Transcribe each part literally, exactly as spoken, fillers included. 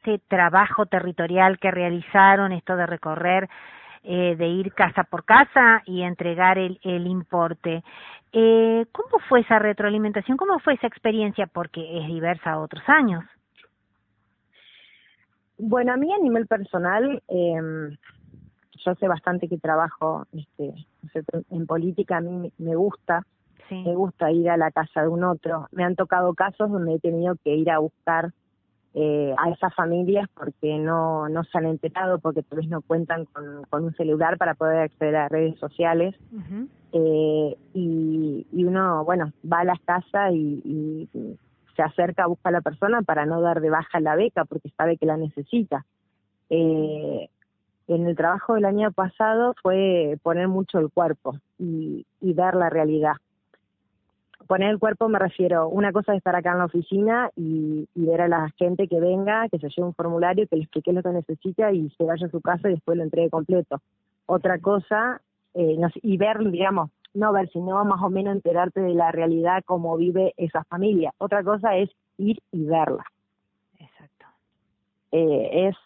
este trabajo territorial que realizaron, esto de recorrer, eh, de ir casa por casa y entregar el, el importe. Eh, ¿Cómo fue esa retroalimentación? ¿Cómo fue esa experiencia? Porque es diversa a otros años. Bueno, a mí a nivel personal, eh, yo sé bastante que trabajo este, en política, a mí me gusta, sí. me gusta ir a la casa de un otro. Me han tocado casos donde he tenido que ir a buscar eh, a esas familias porque no, no se han enterado, porque tal vez no cuentan con, con un celular para poder acceder a redes sociales. Uh-huh. eh, y, y uno, bueno, va a las casas y, y se acerca, busca a la persona para no dar de baja la beca porque sabe que la necesita. Eh, en el trabajo del año pasado fue poner mucho el cuerpo y, y ver la realidad. Poner el cuerpo me refiero, una cosa es estar acá en la oficina y, y ver a la gente que venga, que se lleve un formulario, que le explique lo que necesita y se vaya a su casa y después lo entregue completo. Otra cosa, eh, no, y ver, digamos, no ver, sino más o menos enterarte de la realidad, cómo vive esa familia. Otra cosa es ir y verla. Exacto. Eh, es,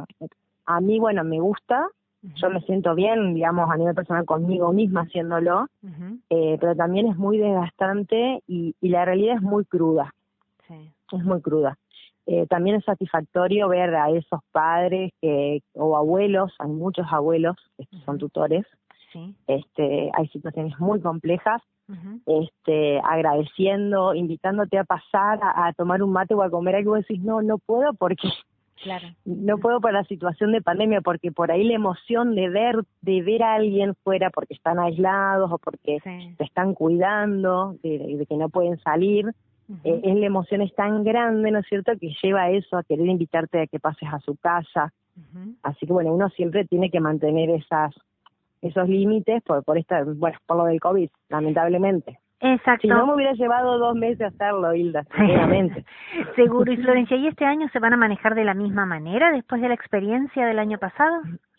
a mí, bueno, me gusta, uh-huh. yo me siento bien, digamos, a nivel personal conmigo misma haciéndolo, uh-huh. eh, pero también es muy desgastante y, y la realidad es muy cruda. Sí. Es muy cruda. Eh, también es satisfactorio ver a esos padres que, o abuelos, hay muchos abuelos que uh-huh. son tutores, sí. este, hay situaciones muy complejas, uh-huh. este, agradeciendo, invitándote a pasar a, a tomar un mate o a comer algo y decís, no, no puedo porque... Claro. No puedo por la situación de pandemia, porque por ahí la emoción de ver de ver a alguien fuera porque están aislados o porque sí. se están cuidando, de, de que no pueden salir, uh-huh. eh, es la emoción es tan grande, ¿no es cierto?, que lleva a eso, a querer invitarte a que pases a su casa. Uh-huh. Así que, bueno, uno siempre tiene que mantener esas esos límites por por esta, bueno, por lo del COVID, lamentablemente. Exacto. Si no me hubiera llevado dos meses hacerlo, Hilda, sinceramente. Seguro. Y Florencia, ¿y este año se van a manejar de la misma manera después de la experiencia del año pasado?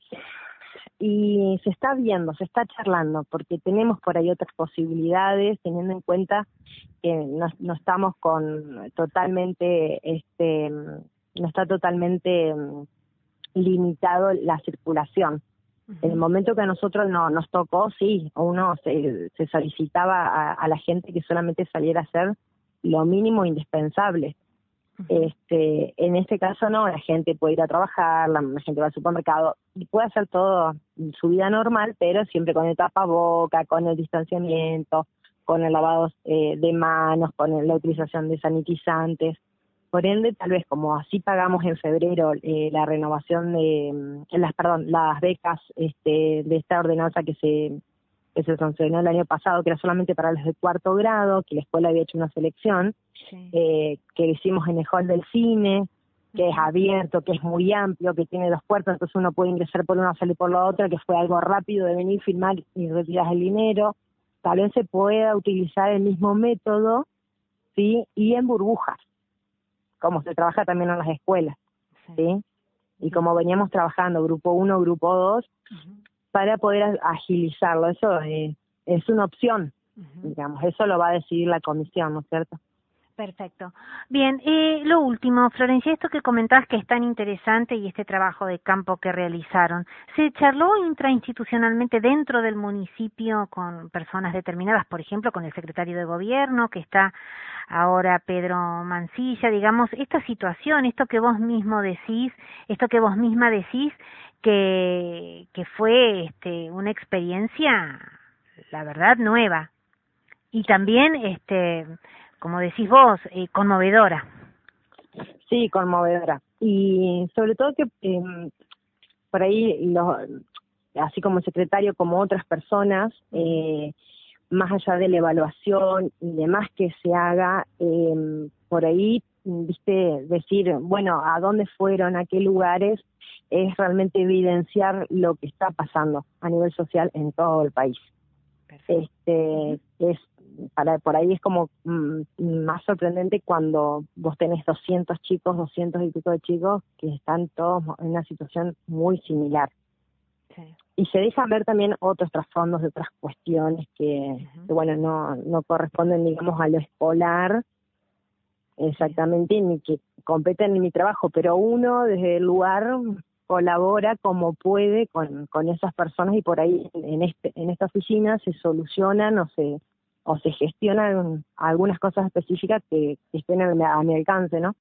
Y se está viendo, se está charlando, porque tenemos por ahí otras posibilidades, teniendo en cuenta que no, no estamos con totalmente, este, no está totalmente um, limitado la circulación. Uh-huh. En el momento que a nosotros no, nos tocó, sí, uno se, se solicitaba a, a la gente que solamente saliera a hacer lo mínimo indispensable. Uh-huh. Este, en este caso no, la gente puede ir a trabajar, la, la gente va al supermercado y puede hacer todo su vida normal, pero siempre con el tapaboca, con el distanciamiento, con el lavado eh, de manos, con el, la utilización de sanitizantes. Por ende, tal vez como así pagamos en febrero eh, la renovación de las, perdón, las becas este, de esta ordenanza que se que se sancionó el año pasado, que era solamente para los de cuarto grado, que la escuela había hecho una selección, sí. eh, que hicimos en el hall del cine, que uh-huh. es abierto, que es muy amplio, que tiene dos puertas, entonces uno puede ingresar por una, salir por la otra, que fue algo rápido de venir, firmar y retirar el dinero. Tal vez se pueda utilizar el mismo método, ¿sí? Y en burbujas, como se trabaja también en las escuelas, sí. ¿sí? Y como veníamos trabajando grupo uno, grupo dos, uh-huh. para poder agilizarlo. Eso es, es una opción, uh-huh. digamos, eso lo va a decidir la comisión, ¿no es cierto? Perfecto. Bien, eh, lo último, Florencia, esto que comentás que es tan interesante y este trabajo de campo que realizaron, ¿se charló intrainstitucionalmente dentro del municipio con personas determinadas, por ejemplo, con el secretario de gobierno, que está ahora Pedro Mancilla, digamos, esta situación, esto que vos mismo decís, esto que vos misma decís, que, que fue este, una experiencia, la verdad, nueva, y también, este, como decís vos, eh, conmovedora. Sí, conmovedora. Y sobre todo que eh, por ahí, los, así como el secretario, como otras personas, eh, más allá de la evaluación y demás que se haga, eh, por ahí, viste, decir, bueno, a dónde fueron, a qué lugares, es realmente evidenciar lo que está pasando a nivel social en todo el país. Perfecto. Este, es para por ahí es como mm, más sorprendente cuando vos tenés doscientos chicos, doscientos y pico de chicos que están todos en una situación muy similar. Sí. Y se dejan ver también otros trasfondos de otras cuestiones que, uh-huh. que bueno, no no corresponden, digamos, a lo escolar, exactamente, ni que competen en mi trabajo, pero uno desde el lugar colabora como puede con, con esas personas y por ahí en este en esta oficina se solucionan o se o se gestionan algunas cosas específicas que, que estén a mi, a mi alcance, ¿no?